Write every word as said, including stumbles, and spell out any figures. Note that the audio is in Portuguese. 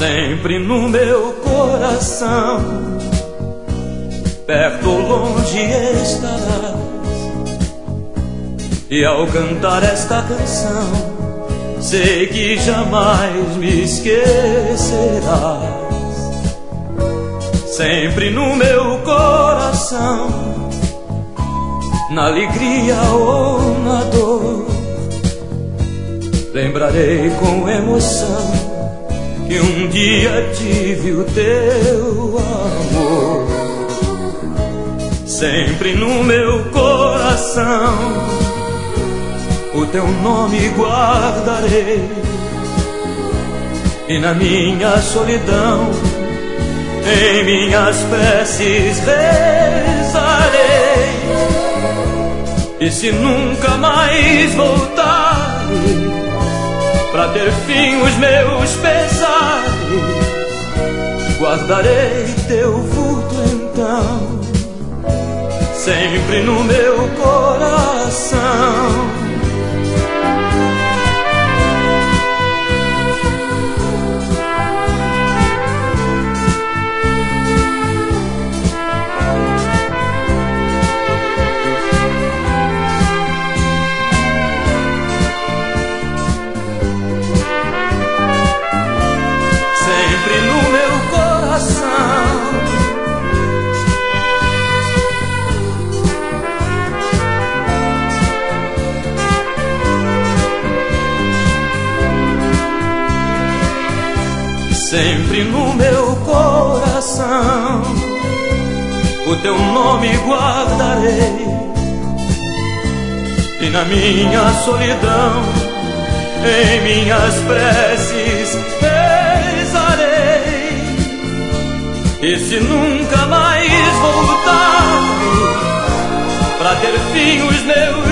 sempre no meu coração, perto ou longe estarás. E ao cantar esta canção, sei que jamais me esquecerás. Sempre no meu coração, na alegria ou na dor, lembrarei com emoção que um dia tive o teu amor. Sempre no meu coração, o teu nome guardarei, e na minha solidão, em minhas preces rezarei. E se nunca mais voltar, pra ter fim os meus pesares, guardarei teu vulto então, sempre no meu coração. Sempre no meu coração, o teu nome guardarei, e na minha solidão, em minhas preces rezarei. E se nunca mais voltar, pra ter fim os meus